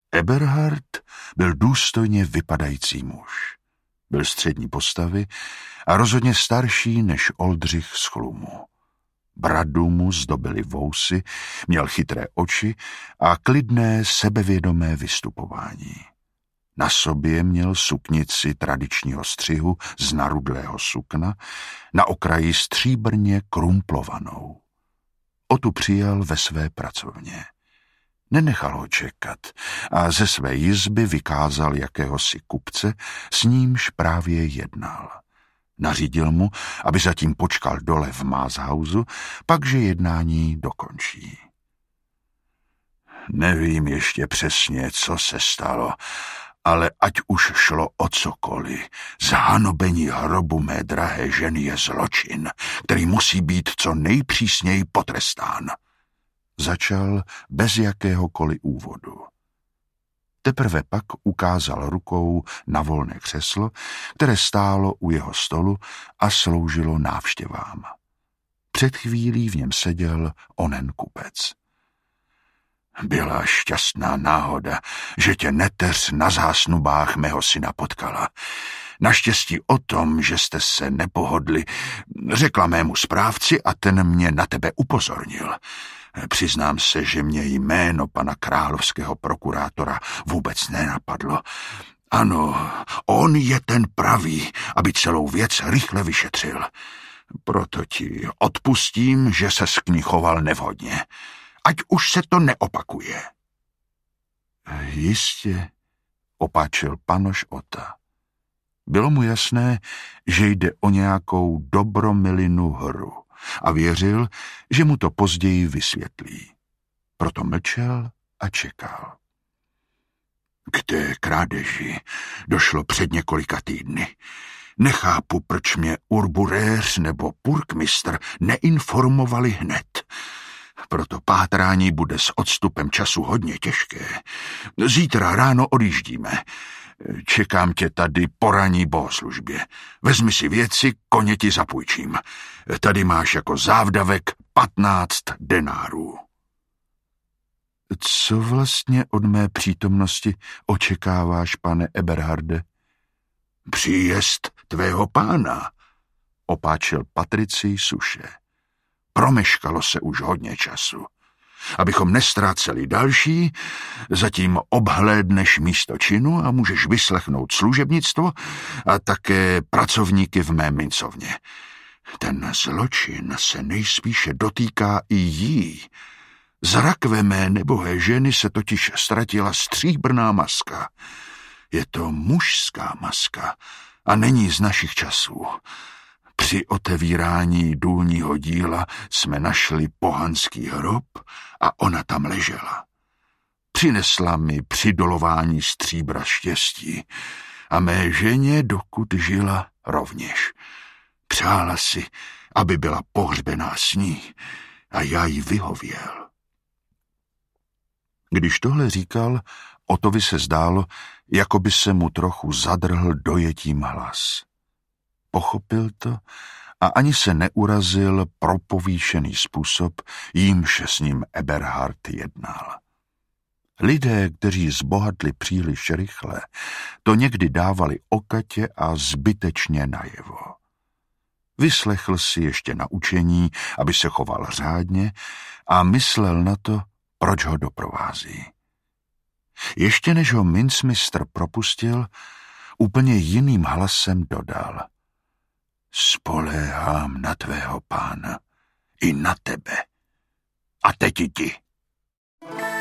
Eberhard byl důstojně vypadající muž. Byl střední postavy a rozhodně starší než Oldřich z Chlumu. Bradu mu zdobily vousy, měl chytré oči a klidné, sebevědomé vystupování. Na sobě měl suknici tradičního střihu z narudlého sukna, na okraji stříbrně krumplovanou. Otu přijal ve své pracovně. Nenechal ho čekat a ze své jizby vykázal jakéhosi kupce, s nímž právě jednal. Nařídil mu, aby zatím počkal dole v Mázhausu, pakže jednání dokončí. Nevím ještě přesně, co se stalo, ale ať už šlo o cokoliv, zhanobení hrobu mé drahé ženy je zločin, který musí být co nejpřísněji potrestán. Začal bez jakéhokoliv úvodu. Teprve pak ukázal rukou na volné křeslo, které stálo u jeho stolu a sloužilo návštěvám. Před chvílí v něm seděl onen kupec. Byla šťastná náhoda, že tě neteř na zásnubách mého syna potkala. Naštěstí o tom, že jste se nepohodli, řekla mému správci a ten mě na tebe upozornil. Přiznám se, že mě jméno pana královského prokurátora vůbec nenapadlo. Ano, on je ten pravý, aby celou věc rychle vyšetřil. Proto ti odpustím, že ses k ní choval nevhodně. Ať už se to neopakuje. Jistě, opáčil panoš Ota. Bylo mu jasné, že jde o nějakou dobromilinu hru a věřil, že mu to později vysvětlí. Proto mlčel a čekal. K té krádeži došlo před několika týdny. Nechápu, proč mě urburéř nebo purkmistr neinformovali hned. Proto pátrání bude s odstupem času hodně těžké. Zítra ráno odjíždíme. Čekám tě tady po ranní bohoslužbě. Vezmi si věci, koně ti zapůjčím. Tady máš jako závdavek 15 denárů. Co vlastně od mé přítomnosti očekáváš, pane Eberharde? Příjezd tvého pána, opáčil Patricij suše. Promeškalo se už hodně času. Abychom nestráceli další, zatím obhlédneš místo činu a můžeš vyslechnout služebnictvo a také pracovníky v mé mincovně. Ten zločin se nejspíše dotýká i jí. Z rakve mé nebohé ženy se totiž ztratila stříbrná maska. Je to mužská maska a není z našich časů. Při otevírání důlního díla jsme našli pohanský hrob a ona tam ležela. Přinesla mi při dolování stříbra štěstí a mé ženě, dokud žila, rovněž. Přála si, aby byla pohřbená s ní a já jí vyhověl. Když tohle říkal, Otovi se zdálo, jako by se mu trochu zadrhl dojetím hlas. Pochopil to a ani se neurazil pro povýšený způsob, jímž s ním Eberhard jednal. Lidé, kteří zbohatli příliš rychle, to někdy dávali okatě a zbytečně najevo. Vyslechl si ještě naučení, aby se choval řádně a myslel na to, proč ho doprovází. Ještě než ho mincmistr propustil, úplně jiným hlasem dodal: Spoléhám na tvého pána i na tebe. A teď i ti.